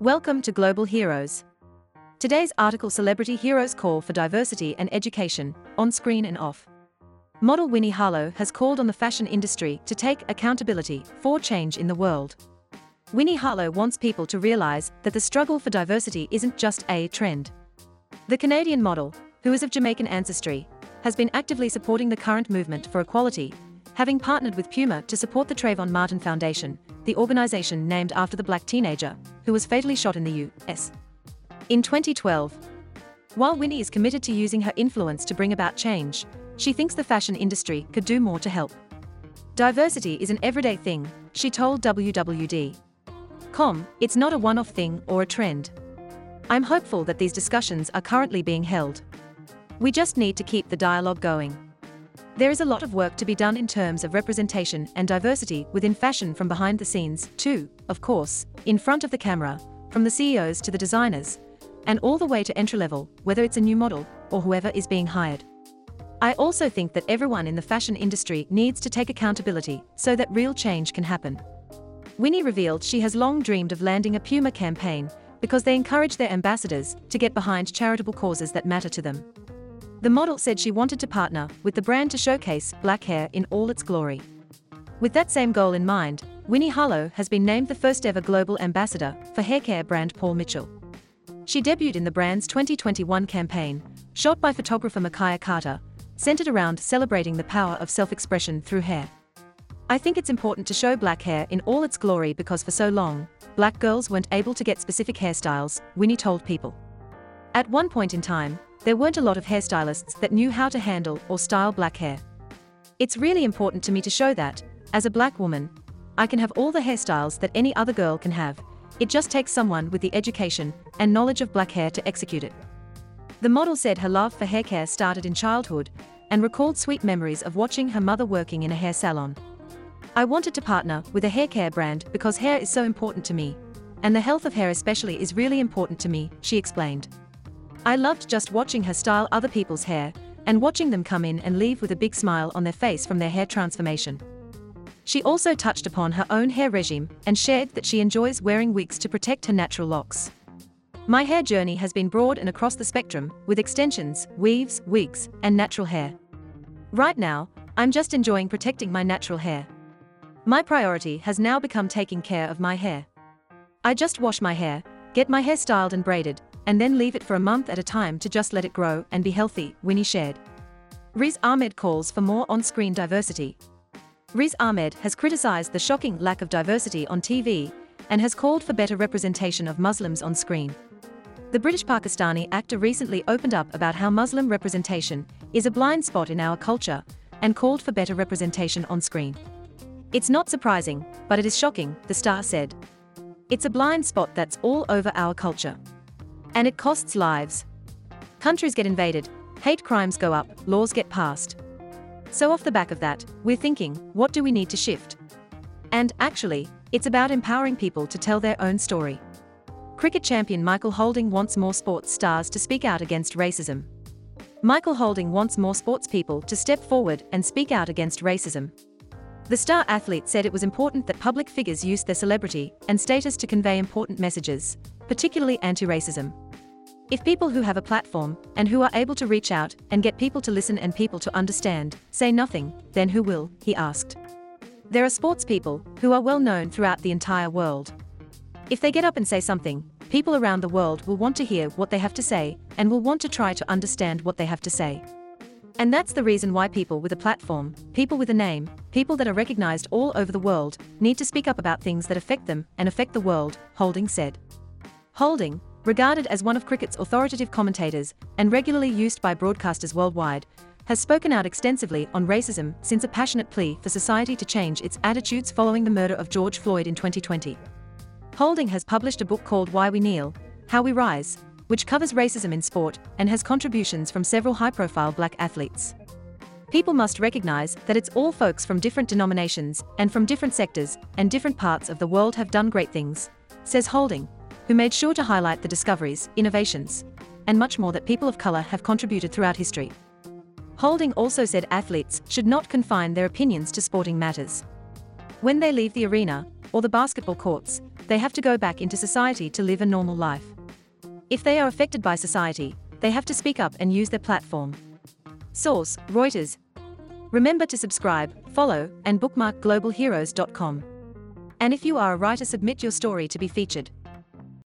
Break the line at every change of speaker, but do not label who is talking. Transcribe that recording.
Welcome to Global Heroes. Today's article: Celebrity Heroes Call for Diversity and Education, on screen and off. Model Winnie Harlow has called on the fashion industry to take accountability for change in the world. Winnie Harlow wants people to realize that the struggle for diversity isn't just a trend. The Canadian model, who is of Jamaican ancestry, has been actively supporting the current movement for equality, having partnered with Puma to support the Trayvon Martin Foundation, the organization named after the black teenager who was fatally shot in the U.S. in 2012. While Winnie is committed to using her influence to bring about change, she thinks the fashion industry could do more to help. Diversity is an everyday thing, she told WWD.com. It's not a one-off thing or a trend. I'm hopeful that these discussions are currently being held. We just need to keep the dialogue going. There is a lot of work to be done in terms of representation and diversity within fashion, from behind the scenes to, of course, in front of the camera, from the CEOs to the designers, and all the way to entry level, whether it's a new model or whoever is being hired. I also think that everyone in the fashion industry needs to take accountability so that real change can happen. Winnie revealed she has long dreamed of landing a Puma campaign because they encourage their ambassadors to get behind charitable causes that matter to them. The model said she wanted to partner with the brand to showcase black hair in all its glory. With that same goal in mind, Winnie Harlow has been named the first ever global ambassador for haircare brand Paul Mitchell. She debuted in the brand's 2021 campaign, shot by photographer Micaiah Carter, centered around celebrating the power of self-expression through hair. I think it's important to show black hair in all its glory because for so long, black girls weren't able to get specific hairstyles, Winnie told People. At one point in time, there weren't a lot of hairstylists that knew how to handle or style black hair. It's really important to me to show that, as a black woman, I can have all the hairstyles that any other girl can have. It just takes someone with the education and knowledge of black hair to execute it. The model said her love for hair care started in childhood and recalled sweet memories of watching her mother working in a hair salon. I wanted to partner with a hair care brand because hair is so important to me, and the health of hair especially is really important to me, she explained. I loved just watching her style other people's hair and watching them come in and leave with a big smile on their face from their hair transformation. She also touched upon her own hair regime and shared that she enjoys wearing wigs to protect her natural locks. My hair journey has been broad and across the spectrum, with extensions, weaves, wigs, and natural hair. Right now, I'm just enjoying protecting my natural hair. My priority has now become taking care of my hair. I just wash my hair, get my hair styled and braided, and then leave it for a month at a time to just let it grow and be healthy, Winnie shared. Riz Ahmed calls for more on-screen diversity. Riz Ahmed has criticized the shocking lack of diversity on TV and has called for better representation of Muslims on screen. The British Pakistani actor recently opened up about how Muslim representation is a blind spot in our culture and called for better representation on screen. It's not surprising, but it is shocking, the star said. It's a blind spot that's all over our culture. And it costs lives. Countries get invaded, hate crimes go up, laws get passed. So off the back of that, we're thinking, what do we need to shift? And, actually, it's about empowering people to tell their own story. Cricket champion Michael Holding wants more sports stars to speak out against racism. Michael Holding wants more sports people to step forward and speak out against racism. The star athlete said it was important that public figures use their celebrity and status to convey important messages, particularly anti-racism. If people who have a platform and who are able to reach out and get people to listen and people to understand say nothing, then who will, he asked. There are sports people who are well known throughout the entire world. If they get up and say something, people around the world will want to hear what they have to say and will want to try to understand what they have to say. And that's the reason why people with a platform, people with a name, people that are recognized all over the world, need to speak up about things that affect them and affect the world, Holding said. Holding, regarded as one of cricket's authoritative commentators and regularly used by broadcasters worldwide, has spoken out extensively on racism since a passionate plea for society to change its attitudes following the murder of George Floyd in 2020. Holding has published a book called Why We Kneel, How We Rise, which covers racism in sport and has contributions from several high-profile black athletes. People must recognize that it's all folks from different denominations and from different sectors and different parts of the world have done great things, says Holding, who made sure to highlight the discoveries, innovations, and much more that people of color have contributed throughout history. Holding also said athletes should not confine their opinions to sporting matters. When they leave the arena, or the basketball courts, they have to go back into society to live a normal life. If they are affected by society, they have to speak up and use their platform. Source: Reuters. Remember to subscribe, follow, and bookmark globalheroes.com. And if you are a writer, submit your story to be featured.